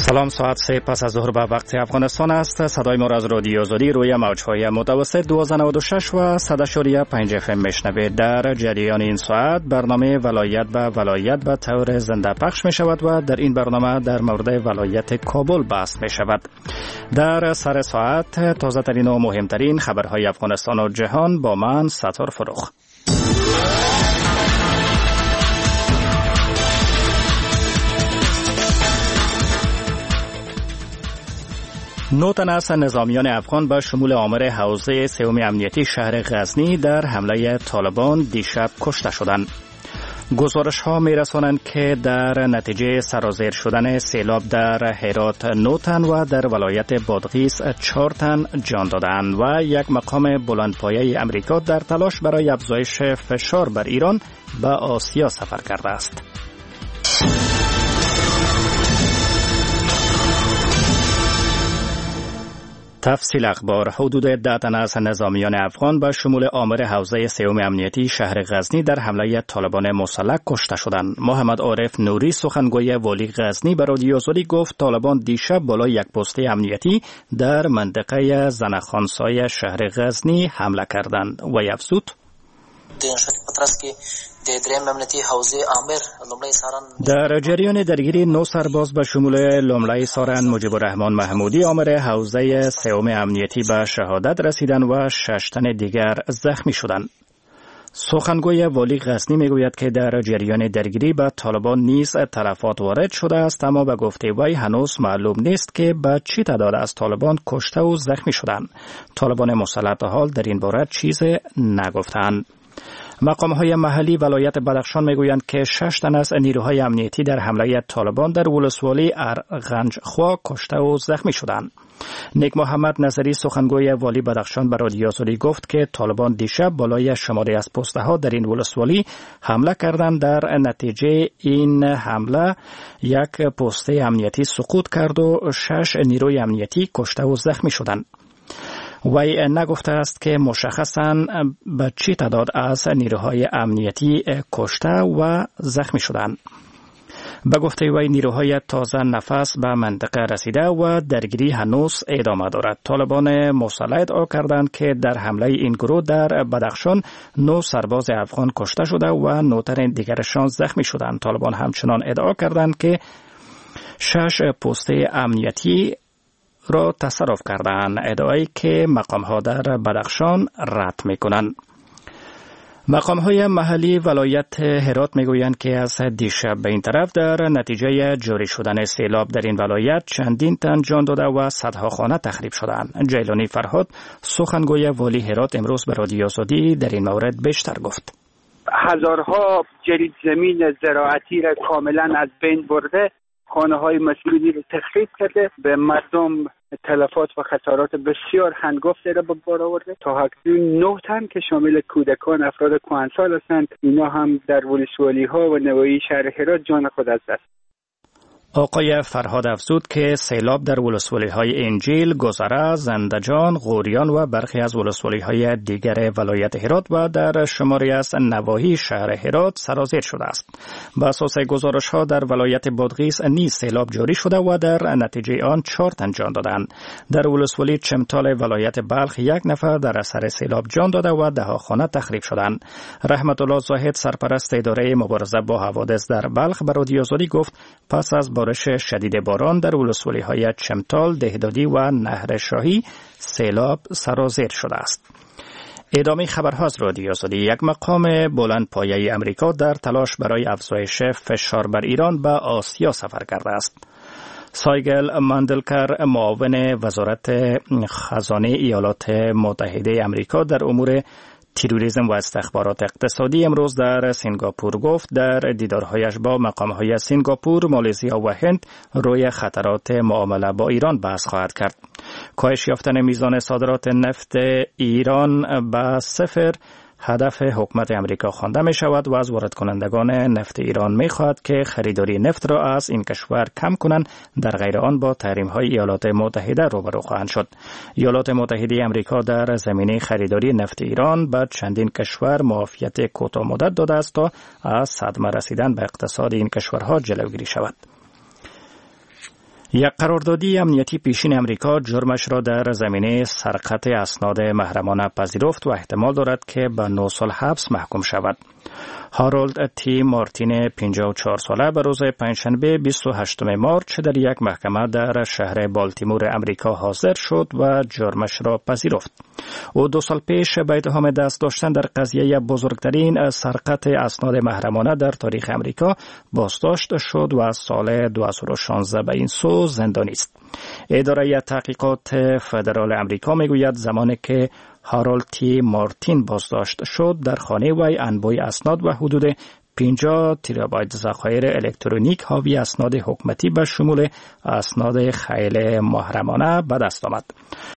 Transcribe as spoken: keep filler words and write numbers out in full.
سلام، ساعت سه پس از ظهر به وقت افغانستان است. صدای ما را از رادیو آزادی روی موج‌های متوسط دویست و نود و شش و صد و پنج اف ام میشنوید. در جریان این ساعت برنامه ولایت به ولایت به طور زنده پخش می شود و در این برنامه در مورد ولایت کابل بحث می شود. در سر ساعت تازه ترین و مهمترین خبرهای افغانستان و جهان با من ستار فروخ. نو تن از نظامیان افغان به شمول آمر حوزه سوم امنیتی شهر غزنی در حمله طالبان دیشب کشته شدند. گزارش ها می رسانند که در نتیجه سرازیر شدن سیلاب در هرات نه تن و در ولایت بادغیس چهار تن جان دادند و یک مقام بلندپایه امریکا در تلاش برای افزایش فشار بر ایران به آسیا سفر کرده است. تفصیل اخبار. حدود ده تن از نظامیان افغان به شمول آمر حوزه سوم امنیتی شهر غزنی در حمله طالبان مسلح کشته شدند. محمد عارف نوری سخنگوی والی غزنی به رادیو آزادی گفت طالبان دیشب بالای یک پست امنیتی در منطقه زنخانسای شهر غزنی حمله کردند و افزود در جریان درگیری نو سرباز به شمول لومړی سارن مجیب الرحمن محمودی آمر حوزه سوم امنیتی به شهادت رسیدند و شش تن دیگر زخمی شدند. سخنگوی والی غزنی میگوید که در جریان درگیری به طالبان نیز تلفات وارد شده است، اما به گفته وی هنوز معلوم نیست که به چی تعداد از طالبان کشته و زخمی شدند. طالبان مسلح تا حال در این باره چیز نگفتند. مقام‌های محلی ولایت بدخشان میگویند که شش تن از نیروهای امنیتی در حمله طالبان در ولسوالی ارغنجخوا کشته و زخمی شدند. نیک محمد نظری سخنگوی والی بدخشان به رادیو آزادی گفت که طالبان دیشب بالای شماری از پست‌ها در این ولسوالی حمله کردند. در نتیجه این حمله یک پست امنیتی سقوط کرد و شش نیروی امنیتی کشته و زخمی شدند. وی نگفته است که مشخصاً به چی تعداد از نیروهای امنیتی کشته و زخمی شدند. به گفته وی نیروهای تازه نفس به منطقه رسیده و درگیری هنوز ادامه دارد. طالبان مسلح ادعا کردند که در حمله این گروه در بدخشان نه سرباز افغان کشته شده و نه تن دیگرشان زخمی شدند. طالبان همچنان ادعا کردند که شش پست امنیتی را تصرف کردند، ادعایی که مقام‌ها در بدخشان رد می‌کنند. مقام‌های محلی ولایت هرات می‌گویند که از دیشب به این طرف در نتیجه جاری شدن سیلاب در این ولایت چندین تن جان داده و صدها خانه تخریب شدند. جیلانی فرهاد سخنگوی والی هرات امروز به رادیو آزادی در این مورد بیشتر گفت. هزارها جرید زمین زراعتی را کاملا از بین برده، خانه‌های مسکونی را تخریب کرده، به مردم تلفات و خسارات بسیار هنگفتی را به بار آورده. تا اکنون نه تن که شامل کودکان افراد کهنسال هستند، اینا هم در ولسوالی‌ها و نواحی شهر هرات جان خود از دست. آقای فرهاد افزود که سیلاب در ولسوالی‌های انجیل، گذره، زندجان، غوریان و برخی از ولسوالی‌های دیگر ولایت هرات و در شماری از نواحی شهر هرات سرازیر شده است. بر اساس گزارش‌ها در ولایت بادغیس نیز سیلاب جاری شده و در نتیجه آن چهار تن جان دادند. در ولسوالی چمتال ولایت بلخ یک نفر در اثر سیلاب جان داده و ده خانه تخریب شدند. رحمت الله زاهد سرپرست اداره مبارزه با حوادث در بلخ به رادیو آزادی گفت پس از بارش شدید باران در ولسوالی‌های چمتال، دهدادی و نهر شاهی سیلاب سرازیر شده است. ادامه خبرها از رادیو آزادی. یک مقام بلند پایه امریکا در تلاش برای افزایش فشار بر ایران به آسیا سفر کرده است. سایگل ماندلکر معاون وزارت خزانه ایالات متحده امریکا در امور تروریسم و استخبارات اقتصادی امروز در سینگاپور گفت در دیدارهایش با مقام‌های سینگاپور، مالزی و هند روی خطرات معامله با ایران بحث خواهد کرد. کاهش یافتن میزان صادرات نفت ایران به صفر هدف حکومت امریکا خوانده می شود و از وارد کنندگان نفت ایران می خواهد که خریداری نفت را از این کشور کم کنند، در غیر آن با تحریم های ایالات متحده روبرو خواهند شد. ایالات متحده امریکا در زمینه خریداری نفت ایران به چندین کشور معافیت کوتاه مدت داده است تا از صدمه رسیدن به اقتصاد این کشورها جلوگیری شود. یک قراردادی امنیتی پیشین امریکا جرمش را در زمینه سرقت اسناد محرمانه پذیرفت و احتمال دارد که به نه سال حبس محکوم شود. هارولد تی مارتین پنجاه و چهار ساله به روز پنجشنبه بیست و هشتم مارچ در یک محکمه در شهر بالتیمور امریکا حاضر شد و جرمش را پذیرفت. او دو سال پیش به اتهام دست داشتن در قضیه بزرگترین سرقت اسناد محرمانه در تاریخ امریکا بازداشت شد و از سال دو هزار و شانزده به این سو زندانی است. اداره تحقیقات فدرال امریکا میگوید زمانی که هارولد تی مارتین بازداشت شد در خانه وی انبوه اسناد و حدود پنجاه تیرابایت ذخایر الکترونیک حاوی اسناد حکومتی به شمول اسناد خیلی محرمانه به دست آمد.